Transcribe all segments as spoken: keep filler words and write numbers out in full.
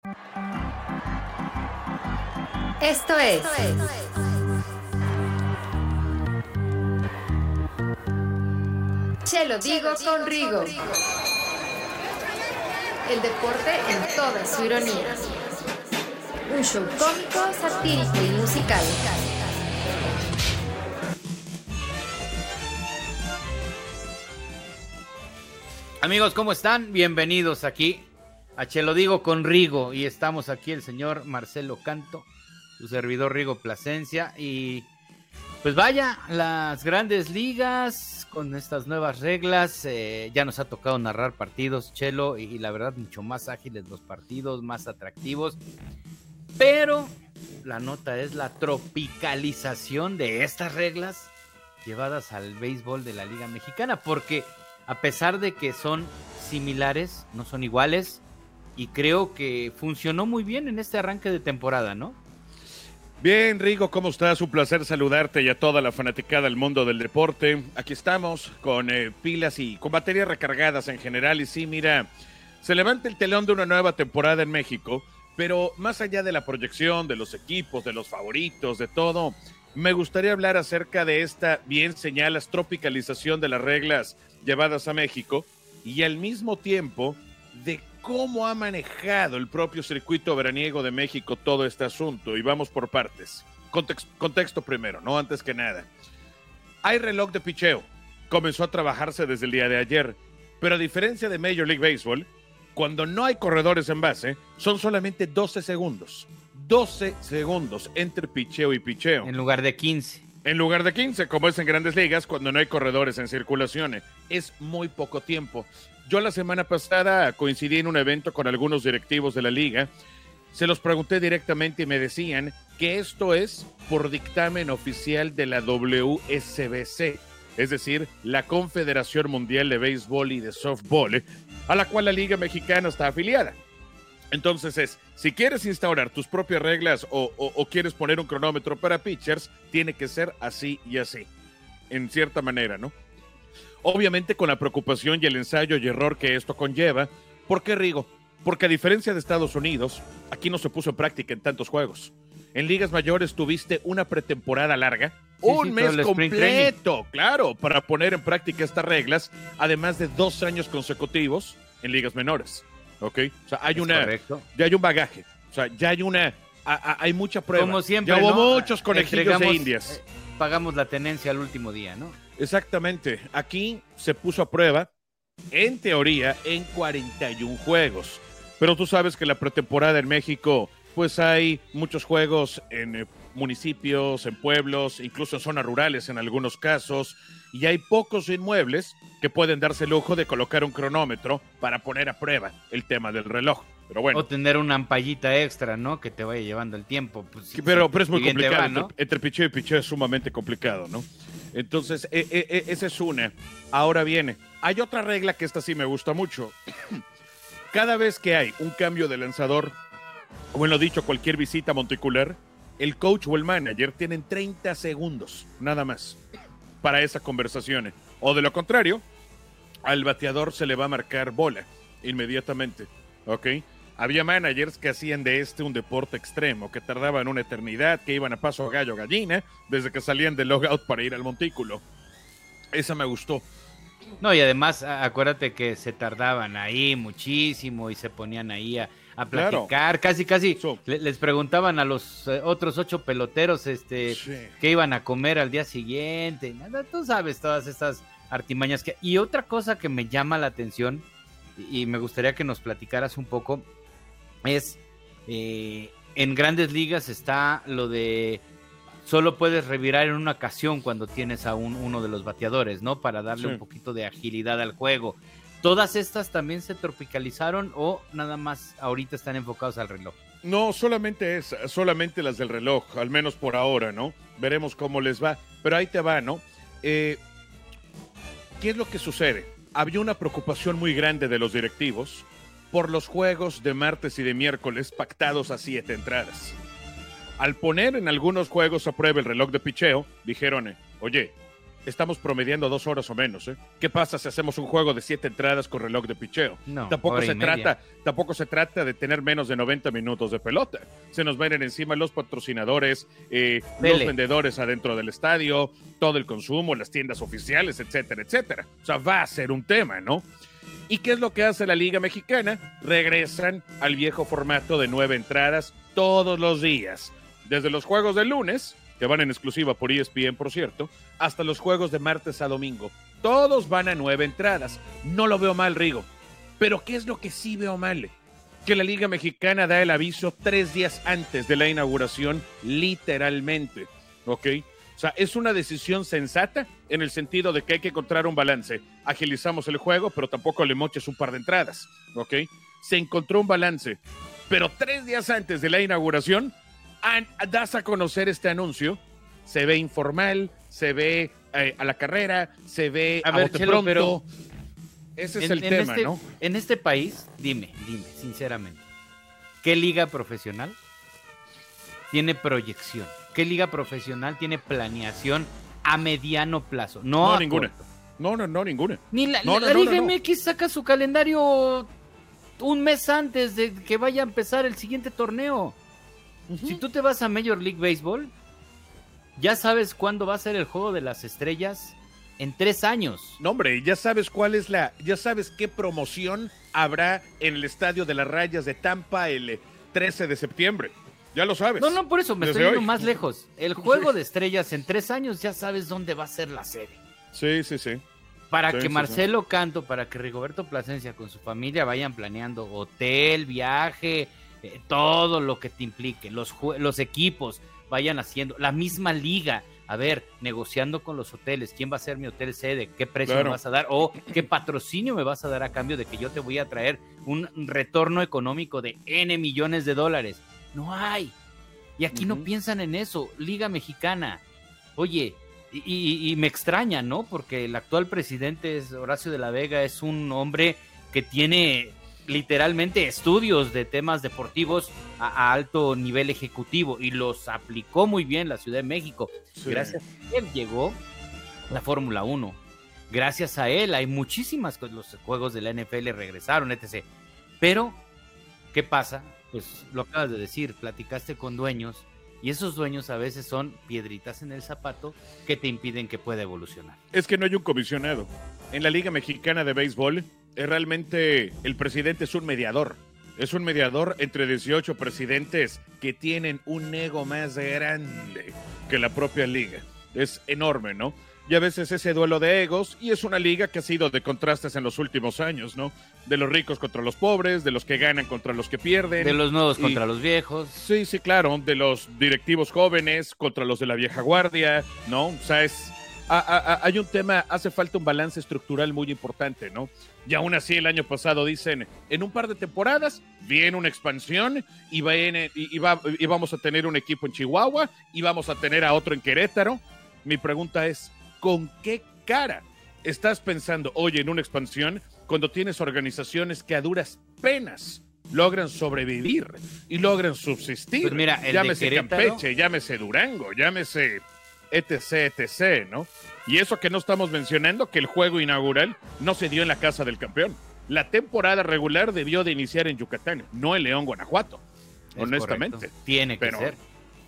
Esto es Che lo digo con Rigo. El deporte en toda su ironía. Un show cómico, satírico y musical. Amigos, ¿cómo están? Bienvenidos aquí a Che lo digo con Rigo. Y estamos aquí el señor Marcelo Canto, su servidor Rigo Plasencia. Y pues vaya, las grandes ligas con estas nuevas reglas, eh, ya nos ha tocado narrar partidos, Chelo, y, y la verdad mucho más ágiles los partidos, más atractivos. Pero la nota es la tropicalización de estas reglas llevadas al béisbol de la Liga Mexicana, porque a pesar de que son similares, no son iguales, y creo que funcionó muy bien en este arranque de temporada, ¿no? Bien, Rigo, ¿cómo estás? Un placer saludarte y a toda la fanaticada del mundo del deporte. Aquí estamos con eh, pilas y con baterías recargadas en general. Y sí, mira, se levanta el telón de una nueva temporada en México, pero más allá de la proyección, de los equipos, de los favoritos, de todo, me gustaría hablar acerca de esta, bien señalas, tropicalización de las reglas llevadas a México y al mismo tiempo de cómo ha manejado el propio circuito veraniego de México todo este asunto. Y vamos por partes. Context, contexto primero, ¿no? Antes que nada. Hay reloj de picheo. Comenzó a trabajarse desde el día de ayer. Pero a diferencia de Major League Baseball, cuando no hay corredores en base, son solamente doce segundos. doce segundos entre picheo y picheo. En lugar de quince. En lugar de quince, como es en Grandes Ligas, cuando no hay corredores en circulación. Es muy poco tiempo. Yo la semana pasada coincidí en un evento con algunos directivos de la liga. Se los pregunté directamente y me decían que esto es por dictamen oficial de la W S B C, es decir, la Confederación Mundial de Béisbol y de Softball, a la cual la Liga Mexicana está afiliada. Entonces es, si quieres instaurar tus propias reglas o, o, o quieres poner un cronómetro para pitchers, tiene que ser así y así, en cierta manera, ¿no? Obviamente con la preocupación y el ensayo y error que esto conlleva. ¿Por qué, Rigo? Porque a diferencia de Estados Unidos, aquí no se puso en práctica en tantos juegos. En ligas mayores tuviste una pretemporada larga, sí, un sí, mes completo, claro, para poner en práctica estas reglas, además de dos años consecutivos en ligas menores. ¿Ok? O sea, hay es una, correcto. Ya hay un bagaje, o sea, ya hay una, a, a, hay mucha prueba. Como siempre, ya hubo ¿no? muchos conejillos de indias. Eh, pagamos la tenencia al último día, ¿no? Exactamente, aquí se puso a prueba, en teoría, en cuarenta y uno juegos, pero tú sabes que la pretemporada en México, pues hay muchos juegos en eh, municipios, en pueblos, incluso en zonas rurales en algunos casos, y hay pocos inmuebles que pueden darse el lujo de colocar un cronómetro para poner a prueba el tema del reloj. Pero bueno. O tener una ampallita extra, ¿no? Que te vaya llevando el tiempo. Pues, sí, pero, sí, pero es muy complicado. Va, ¿no? entre, entre picheo y picheo es sumamente complicado, ¿no? Entonces, eh, eh, esa es una. Ahora viene. Hay otra regla que esta sí me gusta mucho. Cada vez que hay un cambio de lanzador, o bueno dicho, cualquier visita monticular, el coach o el manager tienen treinta segundos, nada más, para esa conversación. O de lo contrario, al bateador se le va a marcar bola inmediatamente, ¿ok? Había managers que hacían de este un deporte extremo, que tardaban una eternidad, que iban a paso a gallo gallina, desde que salían del logout para ir al montículo. Esa me gustó. No, y además, acuérdate que se tardaban ahí muchísimo y se ponían ahí a, a platicar, claro. casi, casi so, le, les preguntaban a los eh, otros ocho peloteros este, sí. qué iban a comer al día siguiente. Tú sabes todas estas artimañas. Que... Y otra cosa que me llama la atención, y, y me gustaría que nos platicaras un poco, es eh, en Grandes Ligas está lo de solo puedes revirar en una ocasión cuando tienes a un, uno de los bateadores, ¿no? Para darle sí. un poquito de agilidad al juego. ¿Todas estas también se tropicalizaron o nada más ahorita están enfocados al reloj? No, solamente es, solamente las del reloj, al menos por ahora, ¿no? Veremos cómo les va, pero ahí te va, ¿no? Eh, ¿Qué es lo que sucede? Había una preocupación muy grande de los directivos por los juegos de martes y de miércoles pactados a siete entradas. Al poner en algunos juegos a prueba el reloj de picheo, dijeron, oye, estamos promediando dos horas o menos, ¿eh? ¿Qué pasa si hacemos un juego de siete entradas con reloj de picheo? No, tampoco hora y se media. trata, tampoco se trata de tener menos de noventa minutos de pelota. Se nos vienen encima los patrocinadores, eh, los Dele. vendedores adentro del estadio, todo el consumo, las tiendas oficiales, etcétera, etcétera. O sea, va a ser un tema, ¿no? ¿Y qué es lo que hace la Liga Mexicana? Regresan al viejo formato de nueve entradas todos los días. Desde los juegos del lunes, que van en exclusiva por E S P N, por cierto, hasta los juegos de martes a domingo. Todos van a nueve entradas. No lo veo mal, Rigo. Pero ¿qué es lo que sí veo mal? Que la Liga Mexicana da el aviso tres días antes de la inauguración, literalmente. ¿Ok? O sea, es una decisión sensata en el sentido de que hay que encontrar un balance. Agilizamos el juego, pero tampoco le moches un par de entradas, ¿ok? Se encontró un balance, pero tres días antes de la inauguración, an- das a conocer este anuncio. Se ve informal, se ve eh, a la carrera, se ve A a, ver, bote Chelo, pronto. pero Ese es En- el en tema, este- ¿no? En este país, dime, dime, sinceramente, ¿qué liga profesional tiene proyección? ¿Qué liga profesional tiene planeación a mediano plazo? No, No, a ninguna. corto. No, no, no, ninguna. Ni la, No, la no, no, Liga no, no. M X saca su calendario un mes antes de que vaya a empezar el siguiente torneo. Si tú te vas a Major League Baseball, ya sabes cuándo va a ser el Juego de las Estrellas en tres años. No, hombre, ya sabes cuál es la, ya sabes qué promoción habrá en el Estadio de las Rayas de Tampa el trece de septiembre. Ya lo sabes. No, no, por eso me Desde estoy yendo hoy. más lejos. El Juego de Estrellas en tres años ya sabes dónde va a ser la sede. Sí, sí, sí. Para Sí, que sí, Marcelo Canto, para que Rigoberto Plasencia con su familia vayan planeando hotel, viaje, eh, todo lo que te implique, los, jue- los equipos vayan haciendo, la misma liga, a ver, negociando con los hoteles, quién va a ser mi hotel sede, qué precio Claro. me vas a dar o qué patrocinio me vas a dar a cambio de que yo te voy a traer un retorno económico de N millones de dólares. No hay. Y aquí no Ujú. piensan en eso. Liga Mexicana. Oye, y, y- y me extraña, ¿no? Porque el actual presidente es Horacio de la Vega, es un hombre que tiene literalmente estudios de temas deportivos a, a alto nivel ejecutivo y los aplicó muy bien la Ciudad de México. Sí. Gracias a él llegó la Fórmula uno. Gracias a él hay muchísimas cosas, los juegos de la N F L regresaron, etcétera. Pero, ¿qué pasa? Pues lo acabas de decir, platicaste con dueños y esos dueños a veces son piedritas en el zapato que te impiden que pueda evolucionar. Es que no hay un comisionado. En la Liga Mexicana de Béisbol, eh, realmente el presidente es un mediador. Es un mediador entre dieciocho presidentes que tienen un ego más grande que la propia liga. Es enorme, ¿no? Y a veces ese duelo de egos, y es una liga que ha sido de contrastes en los últimos años, ¿no? De los ricos contra los pobres, de los que ganan contra los que pierden. De los nuevos Y- contra los viejos. Sí, sí, claro, de los directivos jóvenes contra los de la vieja guardia, ¿no? O sea, es, a- a- a- hay un tema, hace falta un balance estructural muy importante, ¿no? Y aún así el año pasado dicen, en un par de temporadas viene una expansión y, viene, y, y va- y vamos a tener un equipo en Chihuahua y vamos a tener a otro en Querétaro. Mi pregunta es, ¿con qué cara estás pensando, oye, en una expansión cuando tienes organizaciones que a duras penas logran sobrevivir y logran subsistir? Pues mira, el de llámese Querétaro- Campeche, llámese Durango, llámese etc, etc, ¿no? Y eso que no estamos mencionando, que el juego inaugural no se dio en la casa del campeón. La temporada regular debió de iniciar en Yucatán, no en León, Guanajuato, Es honestamente. correcto. Tiene que Pero- ser.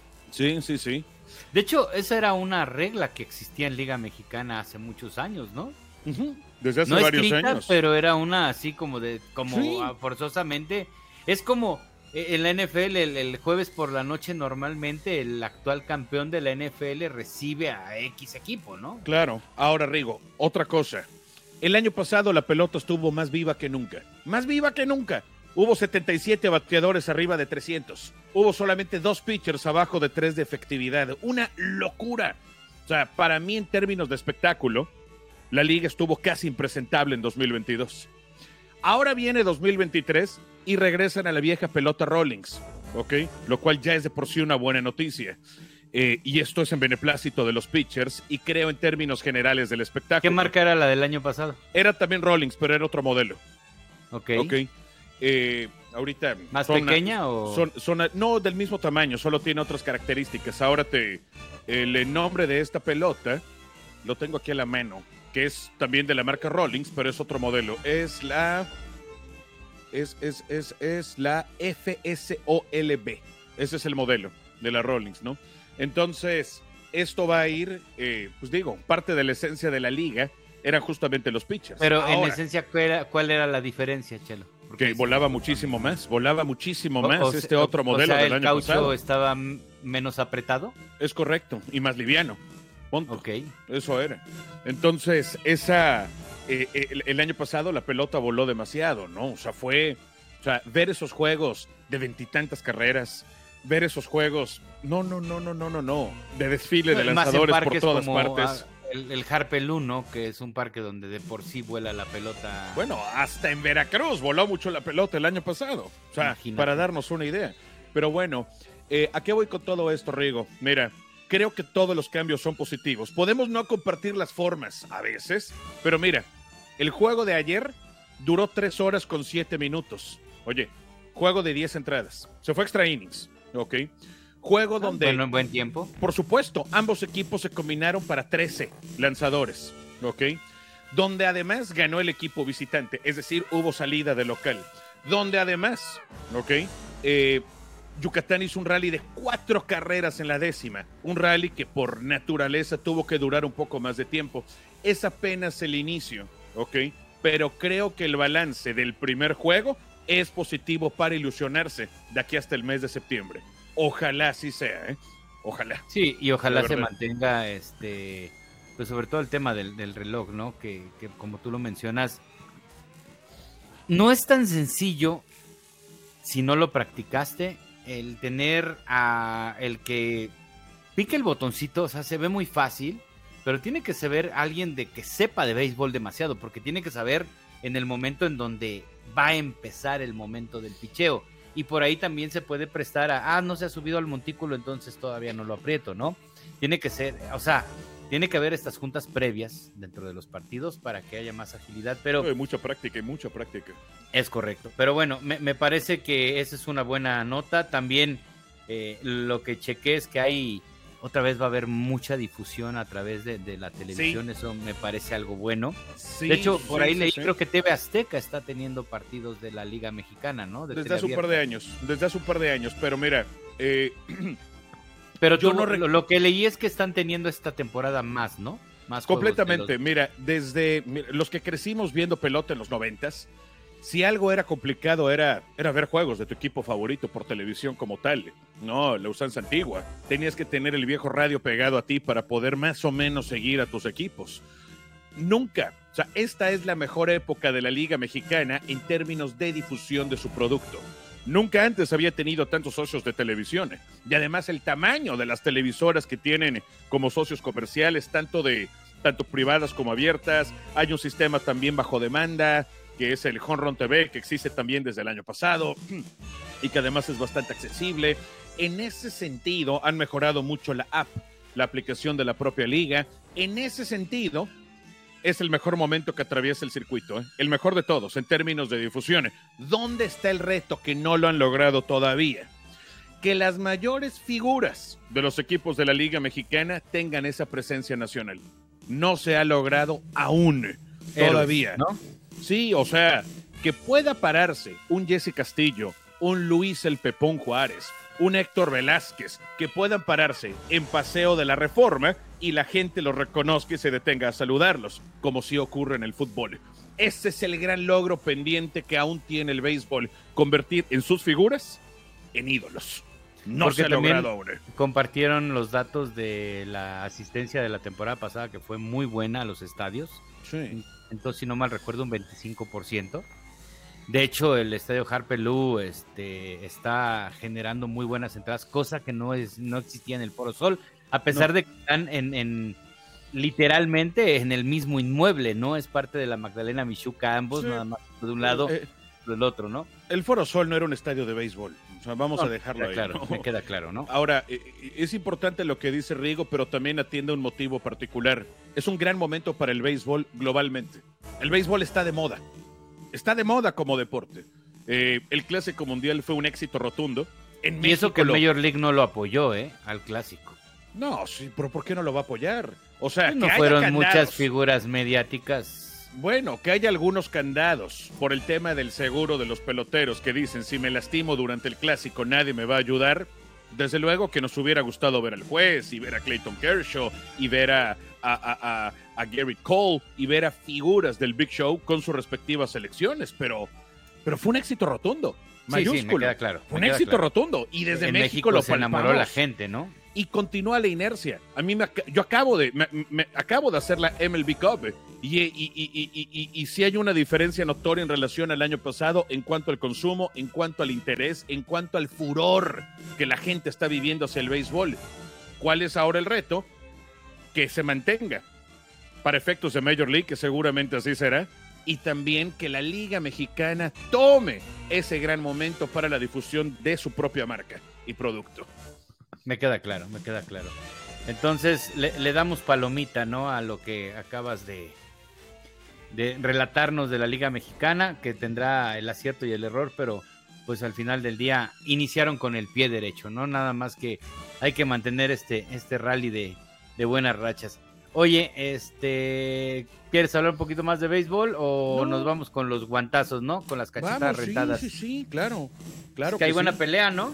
Sí, sí, sí. De hecho, esa era una regla que existía en Liga Mexicana hace muchos años, ¿no? Ujú. Desde hace No varios estricta, años. pero era una así como de, como Sí. ah, forzosamente. Es como eh, en la N F L el, el jueves por la noche normalmente el actual campeón de la N F L recibe a X equipo, ¿no? Claro. Ahora, Rigo, otra cosa. El año pasado la pelota estuvo más viva que nunca. Más viva que nunca. Hubo setenta y siete bateadores arriba de trescientos. Hubo solamente dos pitchers abajo de tres de efectividad. Una locura. O sea, para mí en términos de espectáculo, la liga estuvo casi impresentable en dos mil veintidós. Ahora viene dos mil veintitrés y regresan a la vieja pelota Rawlings, ¿ok? Lo cual ya es de por sí una buena noticia. Eh, y esto es en beneplácito de los pitchers y creo en términos generales del espectáculo. ¿Qué marca era la del año pasado? Era también Rawlings, pero era otro modelo. Ok. Ok. Eh, ahorita. ¿Más son- pequeña o...? Son, son- no, del mismo tamaño, solo tiene otras características. Ahora te. El nombre de esta pelota lo tengo aquí a la mano, que es también de la marca Rawlings, pero es otro modelo. Es la... Es, es, es, es la F S O L B. Ese es el modelo de la Rawlings, ¿no? Entonces, esto va a ir, eh, pues digo, parte de la esencia de la liga eran justamente los pitchers. Pero Ahora, en esencia, ¿cuál era, cuál era la diferencia, Chelo? que volaba muchísimo más, volaba muchísimo más o, o, este otro modelo o sea, del año ¿el caucho pasado. estaba menos apretado? Es correcto, y más liviano. Punto. Ok. Eso era. Entonces, esa eh, el, el año pasado la pelota voló demasiado, ¿no? O sea, fue, o sea, ver esos juegos de veintitantas carreras, ver esos juegos, no, no, no, no, no, no, no, de desfile de lanzadores por todas como, partes. Ah, el, el Harper uno, que es un parque donde de por sí vuela la pelota. Bueno, hasta en Veracruz voló mucho la pelota el año pasado. O sea, imagínate, para darnos una idea. Pero bueno, eh, ¿a qué voy con todo esto, Rigo? Mira, creo que todos los cambios son positivos. Podemos no compartir las formas a veces, pero mira, el juego de ayer duró tres horas con siete minutos. Oye, juego de diez entradas. Se fue extra innings, ¿ok? Juego donde... Bueno, en buen tiempo. Por supuesto, ambos equipos se combinaron para trece lanzadores, ¿ok? Donde además ganó el equipo visitante, es decir, hubo salida de local. Donde además, ¿ok? Eh, Yucatán hizo un rally de cuatro carreras en la décima. Un rally que por naturaleza tuvo que durar un poco más de tiempo. Es apenas el inicio, ¿ok? Pero creo que el balance del primer juego es positivo para ilusionarse de aquí hasta el mes de septiembre. Ojalá así sea, ¿eh? Ojalá. Sí, y ojalá se mantenga, este, pues sobre todo el tema del, del reloj, ¿no? Que, que como tú lo mencionas, no es tan sencillo si no lo practicaste, el tener a el que pique el botoncito, o sea, se ve muy fácil, pero tiene que saber alguien de que sepa de béisbol demasiado, porque tiene que saber en el momento en donde va a empezar el momento del picheo. Y por ahí también se puede prestar a, ah, no se ha subido al montículo, entonces todavía no lo aprieto, ¿no? Tiene que ser, o sea, tiene que haber estas juntas previas dentro de los partidos para que haya más agilidad, pero... Hay mucha práctica, hay mucha práctica. Es correcto, pero bueno, me, me parece que esa es una buena nota. También eh, lo que chequé es que hay, otra vez va a haber mucha difusión a través de, de la televisión, sí. Eso me parece algo bueno. Sí, de hecho, por sí, ahí sí, leí, sí. creo que T V Azteca está teniendo partidos de la Liga Mexicana, ¿no? De desde hace un par de años, desde hace un par de años, pero mira... Eh, pero yo tú, no rec... lo que leí es que están teniendo esta temporada más, ¿no? Más completamente, los... mira, desde mira, los que crecimos viendo pelota en los noventas, si algo era complicado era, era ver juegos de tu equipo favorito por televisión como tal, no, la usanza antigua. Tenías que tener el viejo radio pegado a ti para poder más o menos seguir a tus equipos. Nunca, o sea, esta es la mejor época de la Liga Mexicana en términos de difusión de su producto. Nunca antes había tenido tantos socios de televisión. Y además el tamaño de las televisoras que tienen como socios comerciales, tanto, de, tanto privadas como abiertas. Hay un sistema también bajo demanda, que es el Home Run T V, que existe también desde el año pasado y que además es bastante accesible. En ese sentido, han mejorado mucho la app, la aplicación de la propia liga. En ese sentido, es el mejor momento que atraviesa el circuito, ¿eh? El mejor de todos en términos de difusión. ¿Dónde está el reto que no lo han logrado todavía? Que las mayores figuras de los equipos de la Liga Mexicana tengan esa presencia nacional. No se ha logrado aún, todavía, ¿no? Sí, o sea, que pueda pararse un Jesse Castillo, un Luis el Pepón Juárez, un Héctor Velázquez, que puedan pararse en Paseo de la Reforma y la gente los reconozca y se detenga a saludarlos, como sí ocurre en el fútbol. Ese es el gran logro pendiente que aún tiene el béisbol, convertir en sus figuras en ídolos. No Porque se ha logrado aún. Compartieron los datos de la asistencia de la temporada pasada, que fue muy buena a los estadios. Sí. Entonces, si no mal recuerdo, un veinticinco por ciento. De hecho, el estadio Harper Lou este, está generando muy buenas entradas, cosa que no es no existía en el Foro Sol, a pesar no. de que están en, en literalmente en el mismo inmueble, ¿no? Es parte de la Magdalena Michuca, ambos, sí. Nada más de un lado eh, o del otro, ¿no? El Foro Sol no era un estadio de béisbol, o sea, vamos no, a dejarlo ahí. Claro, ¿no? me queda claro, ¿no? Ahora, eh, es importante lo que dice Rigo, pero también atiende a un motivo particular. Es un gran momento para el béisbol globalmente. El béisbol está de moda. Está de moda como deporte. Eh, el Clásico Mundial fue un éxito rotundo. En y México eso que el lo... Major League no lo apoyó, ¿eh? Al Clásico. No, sí, pero ¿por qué no lo va a apoyar? O sea, no que fueron haya muchas candados. figuras mediáticas. Bueno, que haya algunos candados por el tema del seguro de los peloteros que dicen, si me lastimo durante el clásico nadie me va a ayudar. Desde luego que nos hubiera gustado ver al juez y ver a Clayton Kershaw y ver a, a, a, a, a Gary Cole y ver a figuras del Big Show con sus respectivas selecciones, pero, pero fue un éxito rotundo, mayúsculo. Sí, sí, me queda claro. Fue un me queda éxito claro. rotundo y desde en México, México lo se enamoró palpamos. la gente, ¿no? Y continúa la inercia. A mí me, yo acabo de me, me, acabo de hacer la M L B Cup y, y, y, y, y, y, y sí hay una diferencia notoria en relación al año pasado en cuanto al consumo, en cuanto al interés, en cuanto al furor que la gente está viviendo hacia el béisbol. ¿Cuál es ahora el reto? Que se mantenga para efectos de Major League, que seguramente así será, y también que la Liga Mexicana tome ese gran momento para la difusión de su propia marca y producto. Me queda claro, me queda claro. Entonces le, le damos palomita, ¿no? A lo que acabas de, de relatarnos de la Liga Mexicana, que tendrá el acierto y el error, pero pues al final del día iniciaron con el pie derecho, ¿no? Nada más que hay que mantener este, este rally de, de buenas rachas. Oye, este, ¿quieres hablar un poquito más de béisbol o No. nos vamos con los guantazos, ¿no? Con las cachetas Vamos, rentadas. Sí, sí, sí, claro. claro Es que hay buena sí. pelea, ¿no?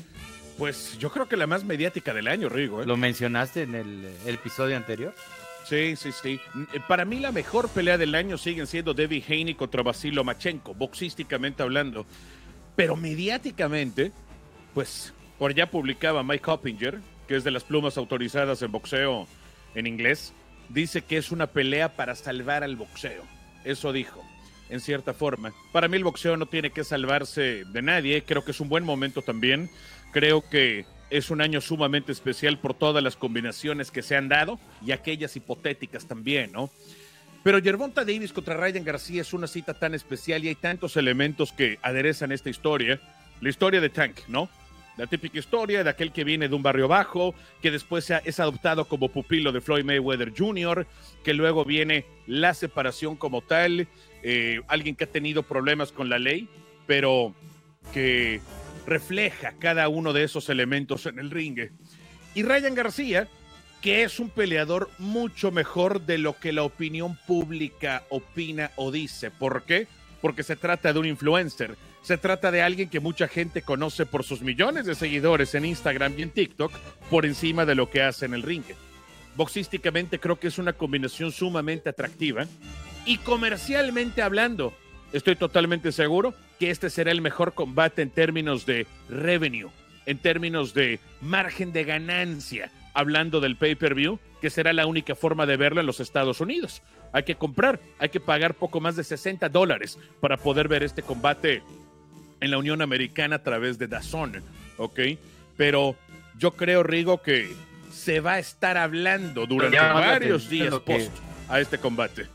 Pues yo creo que la más mediática del año, Rigo. ¿eh? Lo mencionaste en el, el episodio anterior. Sí, sí, sí. Para mí la mejor pelea del año siguen siendo Devin Haney contra Vasily Lomachenko, boxísticamente hablando. Pero mediáticamente, pues por allá publicaba Mike Hoppinger, que es de las plumas autorizadas en boxeo en inglés, dice que es una pelea para salvar al boxeo. Eso dijo, en cierta forma. Para mí el boxeo no tiene que salvarse de nadie, creo que es un buen momento también. Creo que es un año sumamente especial por todas las combinaciones que se han dado y aquellas hipotéticas también, ¿no? Pero Gervonta Davis contra Ryan García es una cita tan especial y hay tantos elementos que aderezan esta historia. La historia de Tank, ¿no? La típica historia de aquel que viene de un barrio bajo, que después es adoptado como pupilo de Floyd Mayweather junior, que luego viene la separación como tal, eh, alguien que ha tenido problemas con la ley, pero que refleja cada uno de esos elementos en el ring. Y Ryan García, que es un peleador mucho mejor de lo que la opinión pública opina o dice. ¿Por qué? Porque se trata de un influencer. Se trata de alguien que mucha gente conoce por sus millones de seguidores en Instagram y en TikTok, por encima de lo que hace en el ring. Boxísticamente creo que es una combinación sumamente atractiva. Y comercialmente hablando, estoy totalmente seguro que este será el mejor combate en términos de revenue, en términos de margen de ganancia, hablando del pay-per-view, que será la única forma de verlo en los Estados Unidos. Hay que comprar, hay que pagar poco más de sesenta dólares para poder ver este combate en la Unión Americana a través de D A Z N, ¿ok? Pero yo creo, Rigo, que se va a estar hablando durante varios días post a este combate.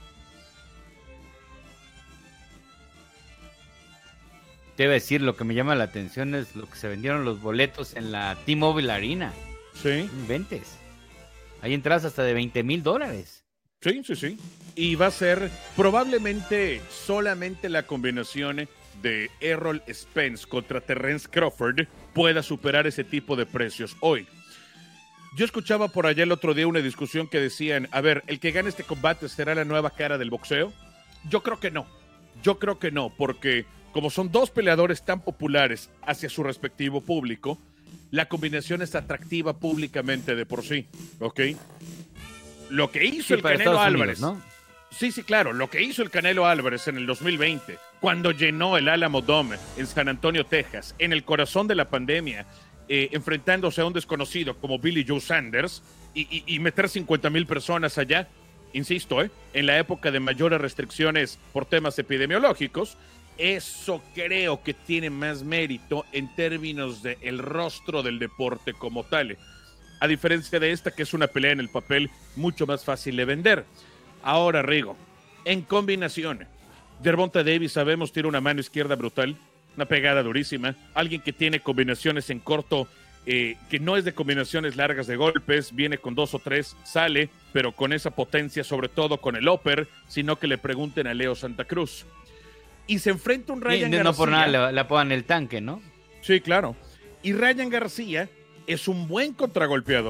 Te iba a decir, lo que me llama la atención es lo que se vendieron los boletos en la T-Mobile Arena. Sí. Inventes. Hay entradas hasta de veinte mil dólares. Sí, sí, sí. Y va a ser probablemente solamente la combinación de Errol Spence contra Terrence Crawford pueda superar ese tipo de precios hoy. Yo escuchaba por allá el otro día una discusión que decían, a ver, ¿el que gane este combate será la nueva cara del boxeo? Yo creo que no. Yo creo que no, porque como son dos peleadores tan populares hacia su respectivo público, la combinación es atractiva públicamente de por sí, ¿ok? Lo que hizo Sí, el para Canelo Estados Álvarez, Unidos, ¿no? Sí, sí, claro, lo que hizo el Canelo Álvarez en el dos mil veinte, cuando llenó el Alamo Dome en San Antonio, Texas, en el corazón de la pandemia, eh, enfrentándose a un desconocido como Billy Joe Sanders y, y, y meter cincuenta mil personas allá, insisto, ¿eh? en la época de mayores restricciones por temas epidemiológicos, eso creo que tiene más mérito en términos del rostro del deporte como tal. A diferencia de esta, que es una pelea en el papel mucho más fácil de vender. Ahora, Rigo, en combinación, Gervonta Davis, sabemos, tiene una mano izquierda brutal, una pegada durísima, alguien que tiene combinaciones en corto, eh, que no es de combinaciones largas de golpes, viene con dos o tres, sale, pero con esa potencia, sobre todo con el upper, sino que le pregunten a Leo Santa Cruz. Y se enfrenta un Ryan Y no García. por nada le, le apodan el tanque, ¿no? Sí, claro. Y Ryan García es un buen contragolpeador,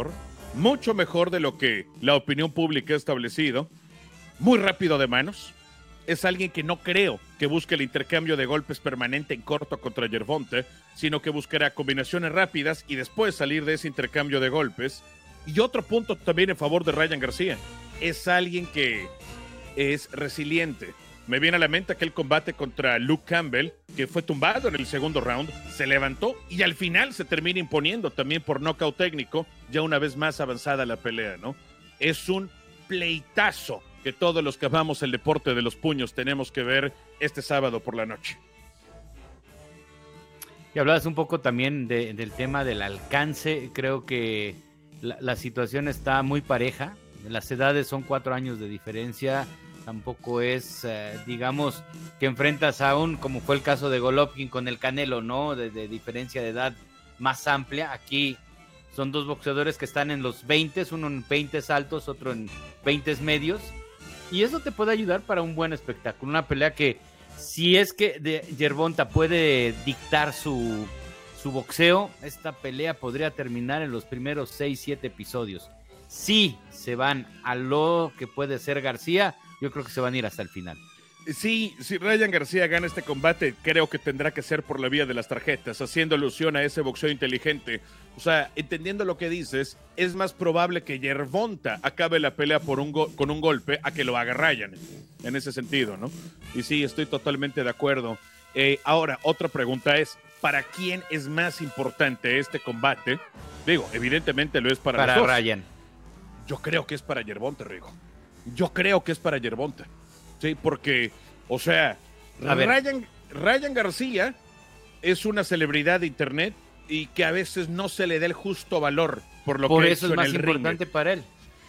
mucho mejor de lo que la opinión pública ha establecido, muy rápido de manos. Es alguien que no creo que busque el intercambio de golpes permanente en corto contra Gervonta, sino que buscará combinaciones rápidas y después salir de ese intercambio de golpes. Y otro punto también en favor de Ryan García, es alguien que es resiliente. Me viene a la mente aquel combate contra Luke Campbell, que fue tumbado en el segundo round, se levantó y al final se termina imponiendo también por nocaut técnico, ya una vez más avanzada la pelea, ¿no? Es un pleitazo que todos los que amamos el deporte de los puños tenemos que ver este sábado por la noche. Y hablabas un poco también de, del tema del alcance. Creo que la, la situación está muy pareja. Las edades son cuatro años de diferencia. Tampoco es, eh, digamos, que enfrentas a un, como fue el caso de Golovkin con el Canelo, ¿no? De, de diferencia de edad más amplia. Aquí son dos boxeadores que están en los veinte, uno en veinte altos, otro en veinte medios. Y eso te puede ayudar para un buen espectáculo. Una pelea que, si es que de Gervonta puede dictar su, su boxeo, esta pelea podría terminar en los primeros seis, siete episodios. Si se van a lo que puede ser García, yo creo que se van a ir hasta el final. Sí, si Ryan García gana este combate, creo que tendrá que ser por la vía de las tarjetas, haciendo alusión a ese boxeo inteligente. O sea, entendiendo lo que dices, es más probable que Gervonta acabe la pelea por un go- con un golpe a que lo haga Ryan, en ese sentido, ¿no? Y sí, estoy totalmente de acuerdo. Eh, ahora, otra pregunta es, ¿para quién es más importante este combate? Digo, evidentemente lo es para, para los dos. Ryan. Yo creo que es para Gervonta, Rigo. Yo creo que es para Gervonta. Sí, porque, o sea, Ryan, Ryan García es una celebridad de internet y que a veces no se le da el justo valor por lo por que eso es más importante ring. Para él.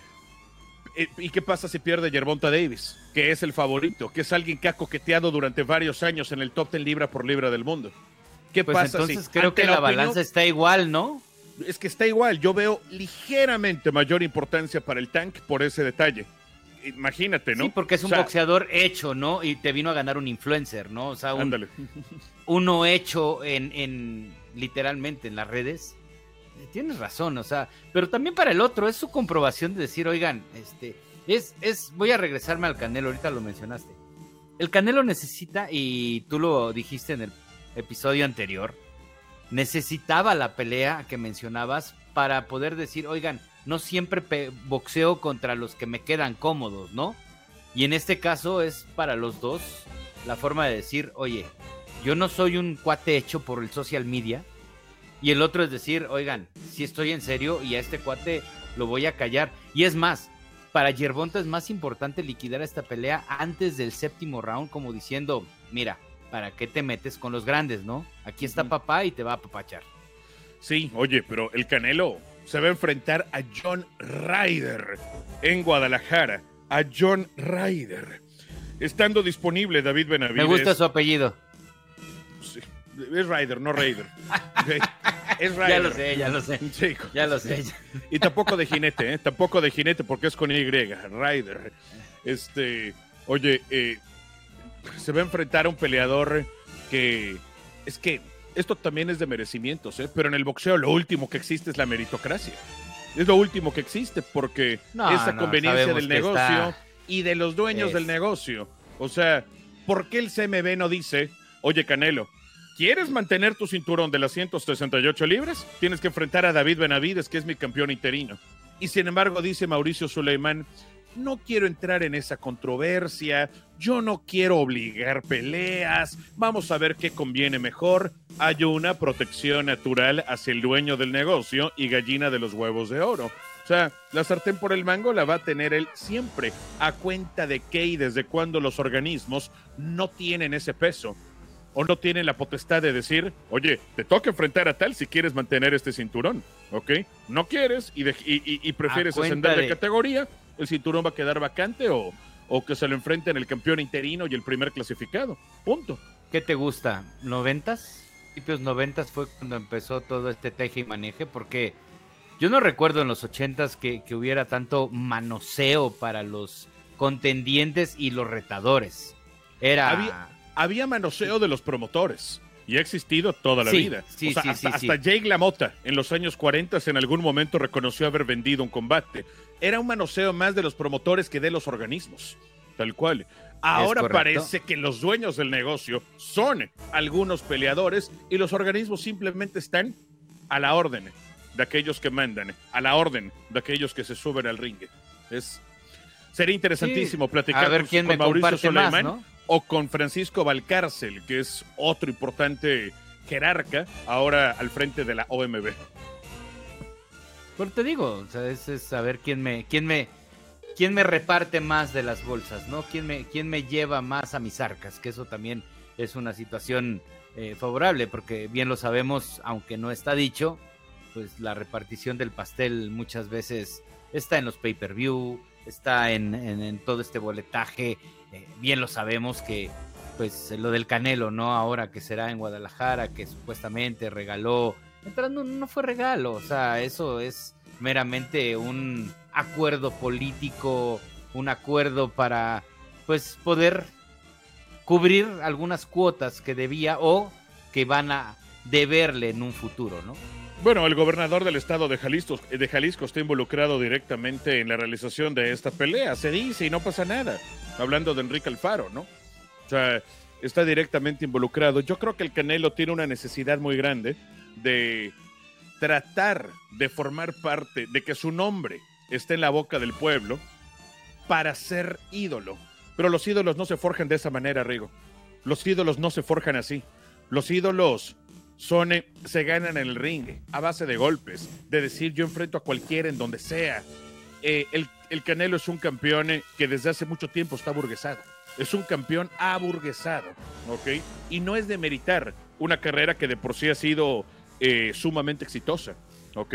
¿Y qué pasa si pierde Gervonta Davis? Que es el favorito, que es alguien que ha coqueteado durante varios años en el top ten libra por libra del mundo. ¿Qué pues pasa entonces si creo que la, la opinión, balanza está igual, ¿no? Es que está igual. Yo veo ligeramente mayor importancia para el Tank por ese detalle. Imagínate, ¿no? Sí, porque es un o sea, boxeador hecho, ¿no? Y te vino a ganar un influencer, ¿no? O sea, un, ándale. uno hecho en, en literalmente en las redes. Tienes razón, o sea, pero también para el otro es su comprobación de decir, oigan, este, es, es, voy a regresarme al Canelo, ahorita lo mencionaste. El Canelo necesita, y tú lo dijiste en el episodio anterior, necesitaba la pelea que mencionabas para poder decir, oigan, no siempre pe- boxeo contra los que me quedan cómodos, ¿no? Y en este caso es para los dos la forma de decir, oye, yo no soy un cuate hecho por el social media, y el otro es decir, oigan, si estoy en serio y a este cuate lo voy a callar. Y es más, para Gervonta es más importante liquidar esta pelea antes del séptimo round, como diciendo, mira, ¿para qué te metes con los grandes, no? Aquí está papá y te va a apapachar. Sí, oye, pero el Canelo se va a enfrentar a John Ryder en Guadalajara. A John Ryder. Estando disponible David Benavides. Me gusta su apellido. Sí, es Ryder, no Raider. Okay. Es Ryder. Ya lo sé, ya lo sé. Sí. Ya lo sé. Y tampoco de jinete, ¿eh? Tampoco de jinete porque es con Y. Ryder. Este, oye, eh, se va a enfrentar a un peleador que es que esto también es de merecimientos, ¿eh? Pero en el boxeo lo último que existe es la meritocracia. Es lo último que existe porque no, esa no, conveniencia del negocio está... y de los dueños es. del negocio. O sea, ¿por qué el C M B no dice, oye Canelo, ¿quieres mantener tu cinturón de las ciento sesenta y ocho libras? Tienes que enfrentar a David Benavides, que es mi campeón interino. Y sin embargo dice Mauricio Suleimán, no quiero entrar en esa controversia, yo no quiero obligar peleas, vamos a ver qué conviene mejor. Hay una protección natural hacia el dueño del negocio y gallina de los huevos de oro. O sea, la sartén por el mango la va a tener él siempre. ¿A cuenta de qué y desde cuándo los organismos no tienen ese peso? O no tienen la potestad de decir, oye, te toca enfrentar a tal si quieres mantener este cinturón, ¿ok? No quieres y, de, y, y, y prefieres ascender de categoría, el cinturón va a quedar vacante o, o que se lo enfrenten el campeón interino y el primer clasificado, punto. ¿Qué te gusta? ¿Noventas? Principios noventas fue cuando empezó todo este teje y maneje, porque yo no recuerdo en los ochentas que, que hubiera tanto manoseo para los contendientes y los retadores. Era... Había... Había manoseo de los promotores y ha existido toda la sí, vida. Sí, o sea, sí, hasta, sí, hasta sí. Jake LaMotta en los años cuarenta en algún momento reconoció haber vendido un combate. Era un manoseo más de los promotores que de los organismos, tal cual. Ahora parece que los dueños del negocio son algunos peleadores y los organismos simplemente están a la orden de aquellos que mandan, a la orden de aquellos que se suben al ring. Es, sería interesantísimo sí, platicar a ver con, quién con me Mauricio Suleiman, más, ¿no? O con Francisco Valcárcel, que es otro importante jerarca, ahora al frente de la O M B. Pero te digo, o sea, es, es saber quién me, quién me, quién me reparte más de las bolsas, ¿no? Quién me, quién me lleva más a mis arcas, que eso también es una situación eh, favorable, porque bien lo sabemos, aunque no está dicho, pues la repartición del pastel muchas veces está en los pay-per-view, está en, en, en todo este boletaje. Eh, bien lo sabemos que pues lo del Canelo, ¿no? Ahora que será en Guadalajara, que supuestamente regaló, no, no fue regalo, o sea, eso es meramente un acuerdo político, un acuerdo para pues poder cubrir algunas cuotas que debía o que van a deberle en un futuro, ¿no? Bueno, el gobernador del estado de Jalisco, de Jalisco está involucrado directamente en la realización de esta pelea, se dice y no pasa nada, hablando de Enrique Alfaro, ¿no? O sea, está directamente involucrado. Yo creo que el Canelo tiene una necesidad muy grande de tratar de formar parte, de que su nombre esté en la boca del pueblo para ser ídolo. Pero los ídolos no se forjan de esa manera, Rigo. Los ídolos no se forjan así. Los ídolos son, eh, se ganan en el ring a base de golpes, de decir yo enfrento a cualquiera en donde sea. Eh, el, el Canelo es un campeón eh, que desde hace mucho tiempo está aburguesado. Es un campeón aburguesado, ¿ok? Y no es de meritar una carrera que de por sí ha sido eh, sumamente exitosa, ¿ok?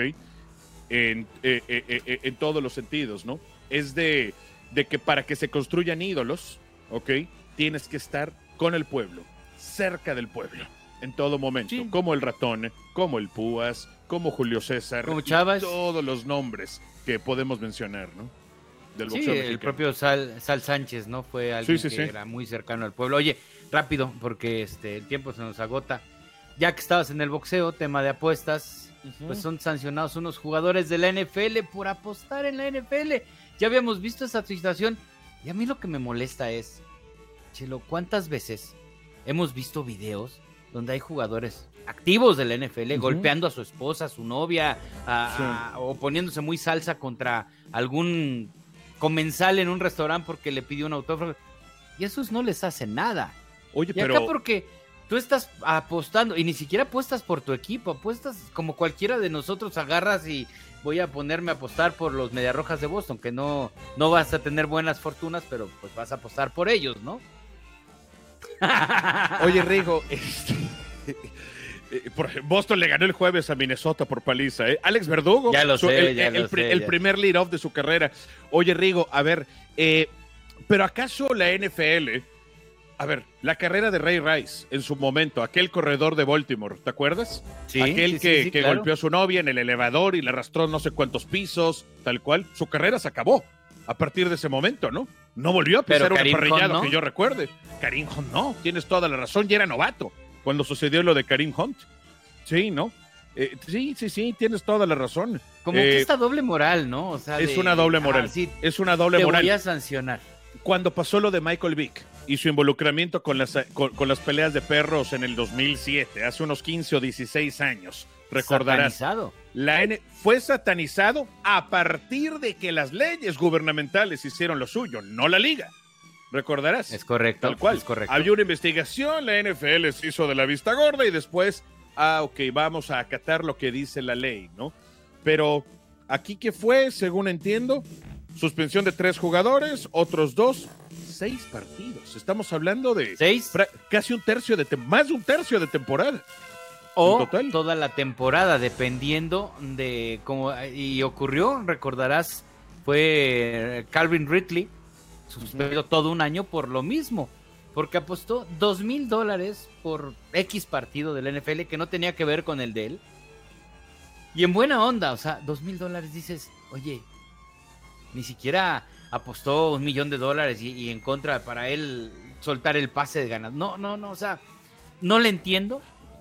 En, eh, eh, eh, en todos los sentidos, ¿no? Es de, de que para que se construyan ídolos, ¿ok? Tienes que estar con el pueblo, cerca del pueblo, en todo momento, sí. Como el Ratón, como el Púas, como Julio César, como Chávez, todos los nombres que podemos mencionar, ¿no? Del boxeo sí, mexicano. El propio Sal, Sal Sánchez, ¿no? Fue alguien sí, sí, que sí. era muy cercano al pueblo. Oye, rápido, porque este el tiempo se nos agota. Ya que estabas en el boxeo, tema de apuestas, uh-huh. pues son sancionados unos jugadores de la N F L por apostar en la N F L. Ya habíamos visto esa situación. Y a mí lo que me molesta es, Chelo, ¿cuántas veces hemos visto videos donde hay jugadores activos de la N F L uh-huh. golpeando a su esposa, a su novia, a, sí. a, o poniéndose muy salsa contra algún comensal en un restaurante porque le pidió un autógrafo? Y esos no les hace nada. Oye, y pero... acá porque tú estás apostando, y ni siquiera apuestas por tu equipo, apuestas como cualquiera de nosotros, agarras y voy a ponerme a apostar por los Mediarrojas de Boston, que no, no vas a tener buenas fortunas, pero pues vas a apostar por ellos, ¿no? Oye, Rigo, este... Boston le ganó el jueves a Minnesota por paliza, ¿eh? Alex Verdugo, ya lo su, sé, el, ya el, lo el, sé, el ya. primer lead-off de su carrera. Oye, Rigo, a ver, eh, ¿pero acaso la N F L, a ver, la carrera de Ray Rice en su momento, aquel corredor de Baltimore, ¿te acuerdas? Sí, aquel sí, que, sí, sí, que claro. golpeó a su novia en el elevador y le arrastró no sé cuántos pisos, tal cual, su carrera se acabó a partir de ese momento, ¿no? No volvió a pisar un emparrillado, ¿no? Que yo recuerde. Karim Hunt, no, tienes toda la razón, ya era novato cuando sucedió lo de Karim Hunt. Sí, ¿no? Eh, sí, sí, sí, tienes toda la razón. Como eh, que esta doble moral, ¿no? O sea, es de, una doble moral. Ah, sí, es una doble te moral. Te voy a sancionar. Cuando pasó lo de Michael Vick y su involucramiento con las, con, con las peleas de perros en el dos mil siete, hace unos quince o dieciséis años, recordarás. Satanizado. La N fue satanizado a partir de que las leyes gubernamentales hicieron lo suyo, no la liga. Recordarás. Es correcto. Tal cual. Es correcto. Había una investigación, la N F L se hizo de la vista gorda y después, ah, ok, vamos a acatar lo que dice la ley, ¿no? Pero aquí, ¿qué fue? Según entiendo, suspensión de tres jugadores, otros dos, seis partidos. Estamos hablando de seis, casi un tercio de, más de un tercio de temporada. O toda la temporada, dependiendo de cómo. Y ocurrió, recordarás, fue Calvin Ridley, suspendido uh-huh. todo un año por lo mismo, porque apostó dos mil dólares por X partido del N F L que no tenía que ver con el de él. Y en buena onda, o sea, dos mil dólares dices, oye, ni siquiera apostó un millón de dólares y, y en contra para él soltar el pase de ganas. No, no, no, o sea, no le entiendo.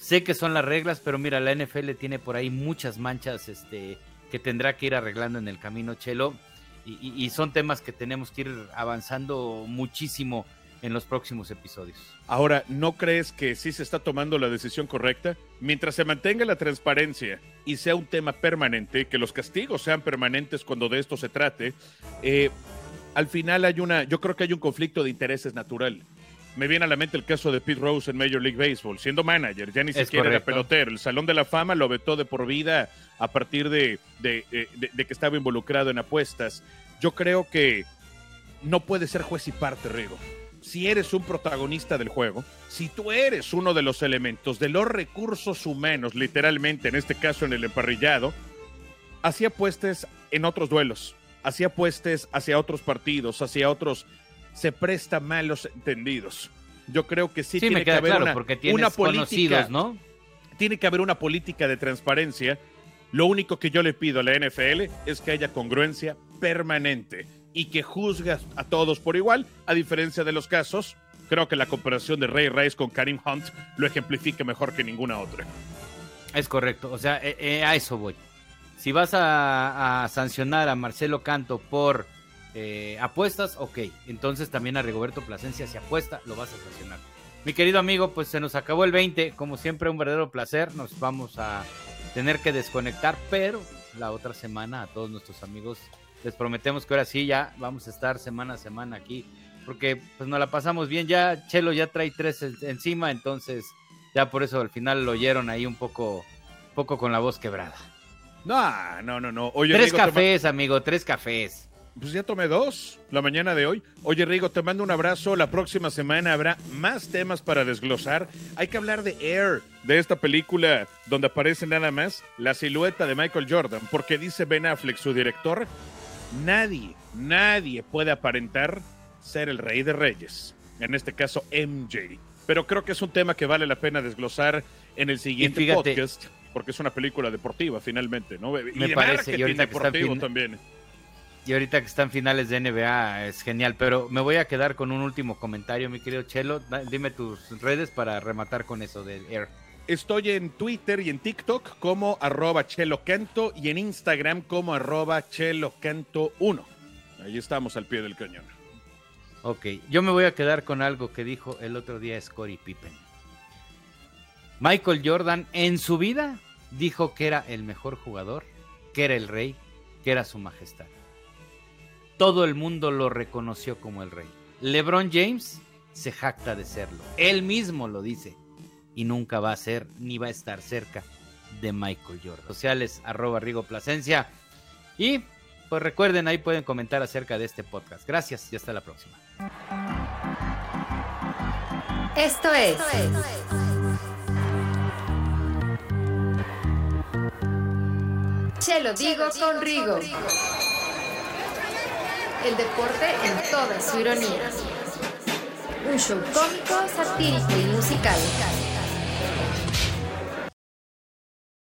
Sé que son las reglas, pero mira, la N F L tiene por ahí muchas manchas este, que tendrá que ir arreglando en el camino, Chelo, y, y, y son temas que tenemos que ir avanzando muchísimo en los próximos episodios. Ahora, ¿no crees que sí se está tomando la decisión correcta? Mientras se mantenga la transparencia y sea un tema permanente, que los castigos sean permanentes cuando de esto se trate, eh, al final hay una, yo creo que hay un conflicto de intereses natural. Me viene a la mente el caso de Pete Rose en Major League Baseball, siendo manager, ya ni Es siquiera correcto. era pelotero. El Salón de la Fama lo vetó de por vida a partir de, de, de, de, de que estaba involucrado en apuestas. Yo creo que no puede ser juez y parte, Rigo. Si eres un protagonista del juego, si tú eres uno de los elementos de los recursos humanos, literalmente, en este caso en el emparrillado, así apuestes en otros duelos, así apuestes hacia otros partidos, hacia otros... se presta malos entendidos. Yo creo que sí, Sí, tiene me queda que haber claro, una, porque tienes una política, conocidos, ¿no? Tiene que haber una política de transparencia. Lo único que yo le pido a la N F L es que haya congruencia permanente y que juzgue a todos por igual, a diferencia de los casos. Creo que la comparación de Ray Rice con Kareem Hunt lo ejemplifica mejor que ninguna otra. Es correcto, o sea, eh, eh, a eso voy. Si vas a, a sancionar a Marcelo Canto por eh, apuestas, ok, entonces también a Rigoberto Plasencia, si apuesta, lo vas a sancionar. Mi querido amigo, pues se nos acabó el veinte, como siempre un verdadero placer, nos vamos a tener que desconectar, pero la otra semana a todos nuestros amigos les prometemos que ahora sí ya vamos a estar semana a semana aquí, porque pues nos la pasamos bien, ya Chelo ya trae tres en- encima, entonces ya por eso al final lo oyeron ahí un poco, poco con la voz quebrada. No, no, no, no. Oye, Tres Rigo, te ma- cafés, amigo, tres cafés. Pues ya tomé dos la mañana de hoy. Oye, Rigo, te mando un abrazo. La próxima semana habrá más temas para desglosar. Hay que hablar de Air, de esta película donde aparece nada más la silueta de Michael Jordan, porque dice Ben Affleck, su director, nadie, nadie puede aparentar ser el rey de reyes. En este caso, M J. Pero creo que es un tema que vale la pena desglosar en el siguiente Y fíjate, podcast, porque es una película deportiva, finalmente, ¿no? Y Me de parece, y marketing ahorita que está deportivo fin- también. Y ahorita que están finales de N B A es genial, pero me voy a quedar con un último comentario, mi querido Chelo. Da- Dime tus redes para rematar con eso del Air. Estoy en Twitter y en TikTok como arroba chelocanto y en Instagram como arroba chelocanto uno. Ahí estamos al pie del cañón. Ok, yo me voy a quedar con algo que dijo el otro día Scottie Pippen. Michael Jordan en su vida dijo que era el mejor jugador, que era el rey, que era su majestad. Todo el mundo lo reconoció como el rey. LeBron James se jacta de serlo. Él mismo lo dice. Y nunca va a ser, ni va a estar cerca de Michael Jordan. Sociales, arroba Rigo Plasencia. Y pues recuerden, ahí pueden comentar acerca de este podcast. Gracias y hasta la próxima. Esto es Chelo Digo con Rigo. El deporte en toda su ironía. Un show cómico, satírico y musical.